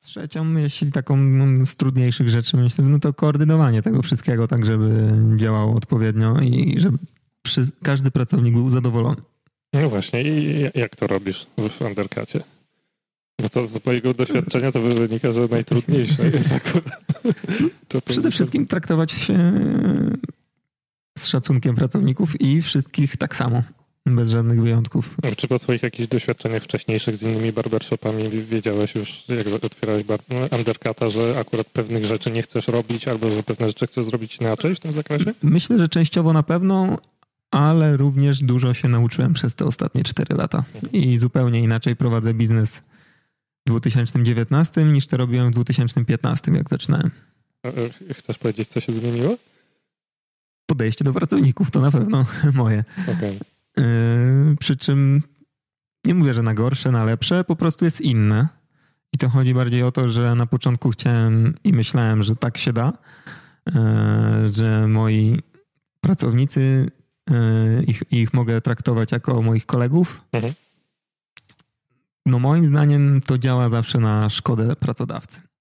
Trzecią, jeśli taką z trudniejszych rzeczy, myślę, no to koordynowanie tego wszystkiego tak, żeby działało odpowiednio i żeby każdy pracownik był zadowolony. No właśnie, i jak to robisz w Undercutie? Bo to z mojego doświadczenia to wynika, że najtrudniejsze jest akurat. Przede wszystkim traktować się z szacunkiem pracowników i wszystkich tak samo, bez żadnych wyjątków. Czy po swoich jakichś doświadczeniach wcześniejszych z innymi barbershopami wiedziałeś już, jak otwierałeś Undercuta, że akurat pewnych rzeczy nie chcesz robić albo że pewne rzeczy chcesz zrobić inaczej w tym zakresie? Myślę, że częściowo na pewno, ale również dużo się nauczyłem przez te ostatnie 4 lata i zupełnie inaczej prowadzę biznes w 2019 niż to robiłem w 2015, jak zaczynałem. Chcesz powiedzieć, co się zmieniło? Podejście do pracowników to na pewno moje. Okay. Przy czym nie mówię, że na gorsze, na lepsze, po prostu jest inne. I to chodzi bardziej o to, że na początku chciałem i myślałem, że tak się da, że moi pracownicy, ich mogę traktować jako moich kolegów. Mhm. No moim zdaniem to działa zawsze na szkodę pracodawcy.